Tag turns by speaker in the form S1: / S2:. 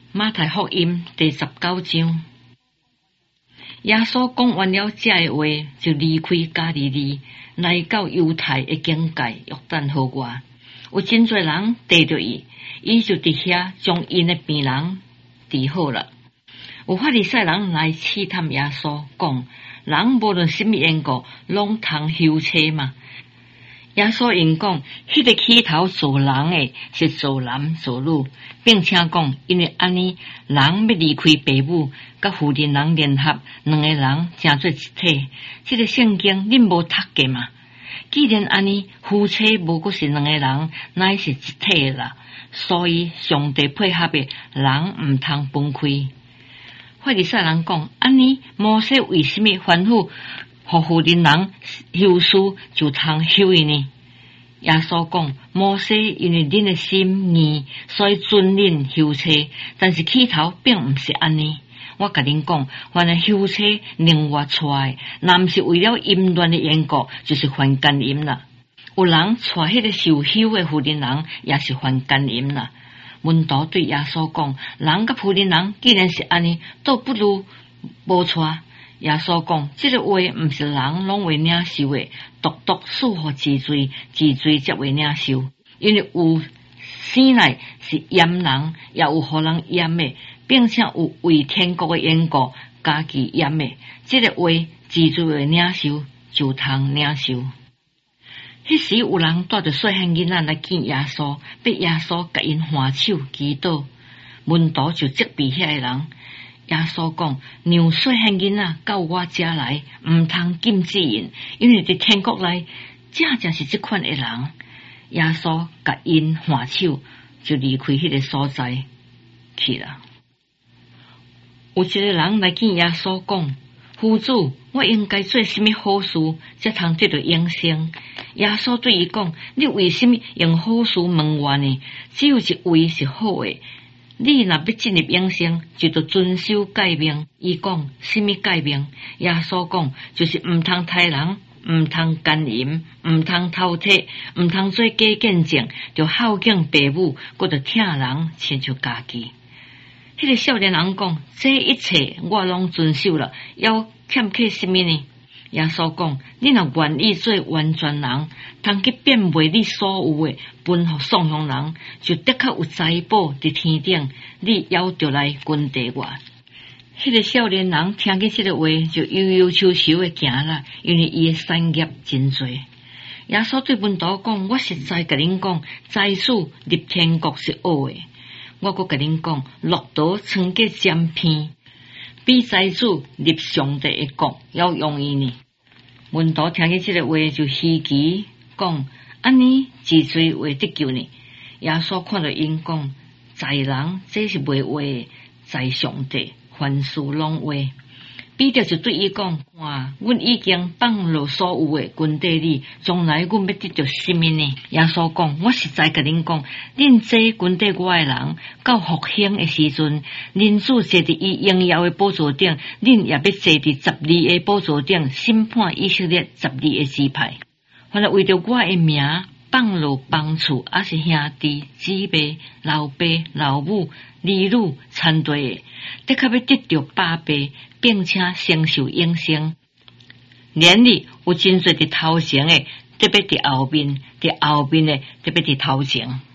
S1: 马太福音第19章，耶稣讲完了这个话，就离开加利利，来到犹太的境界约旦河外。有真侪人跟着伊，伊就伫遐将因的病人治好了。有法利赛人来试探耶稣，讲人无论什么缘故，拢通休车嘛。耶稣因讲，迄个起头做人的是做男做女，并且讲，因为安尼人要离开父母，甲父亲人联合，两个人成做一体。这个圣经恁无读过嘛？既然安尼，夫妻无过是两个人，乃是一体啦。所以上帝配合的人毋通分开。法利赛人讲，安尼摩西为什么吩咐互父亲人休书就通休伊呢？耶稣讲，摩西因为恁的心硬，所以准恁休车，但是起头并毋是安尼。我甲恁讲，凡係休车另外出来，若毋是为了淫乱的缘故，就是犯奸淫啦。有人带迄个受休的妇人人，也是犯奸淫啦。门徒对耶稣讲，人甲妇人人既然是安尼，倒不如无带。耶稣讲，这个话毋是人拢会领受的，独属乎治罪，治罪才会领受。因为有生来是阉人，也有互人阉的，并且有为天国的缘故家己阉的。这个话治罪会领受，就通领受。迄时有人带着细汉囡仔来见耶稣，逼耶稣甲因还手祈祷。门徒就责备遐个人。耶稣讲，让细汉囡仔到我遮来，毋通禁止因，因为伫天国内正是这款的人。耶稣甲因还手，就离开迄个所在去了。有一个人来见耶稣讲，夫主，我应该做什么好事，才通得到永生？耶稣对伊讲，你为什么用好事问我呢？只有一位是好的。你若要进入永生，就得遵守诫命。伊讲什么诫命？耶稣讲，就是毋通杀人，毋通奸淫，毋通偷窃，毋通做假见证，就孝敬父母，搁着疼人亲像家己。迄个少年人讲，这一切我拢遵守了，要欠缺什么呢？耶稣讲，你若愿意做完全人，通去变卖你所有的，分互送向人，就的确有财宝伫天顶。你要着来跟随我。迄个少年人听见这个话，就悠悠愁愁的行啦，因为伊的产业真多。耶稣对门徒讲，我实在甲恁讲，财主入天国是恶的。我阁甲恁讲，骆驼穿过尖片，比财主入上帝的国要容易呢。门徒听见这个话就稀奇，讲安尼治罪会得救呢？耶稣看到因讲，在人这是袂话的，在上帝凡事拢话。彼得就对伊讲，哇，阮已经放落所有的跟随你，将来阮要得到什么呢？耶稣讲，我实在甲恁讲，恁这跟随我的人，到复兴的时阵，恁主坐伫伊荣耀的宝座顶，恁也要坐伫12个宝座顶，审判以色列12个支派。凡是为着我的名放落房厝，还是兄弟姊妹、老爸老母、儿女参对的，的确要得到百倍，并且承受永生。连里有真侪伫头前的，特别伫后面；伫后面的，特别伫头前。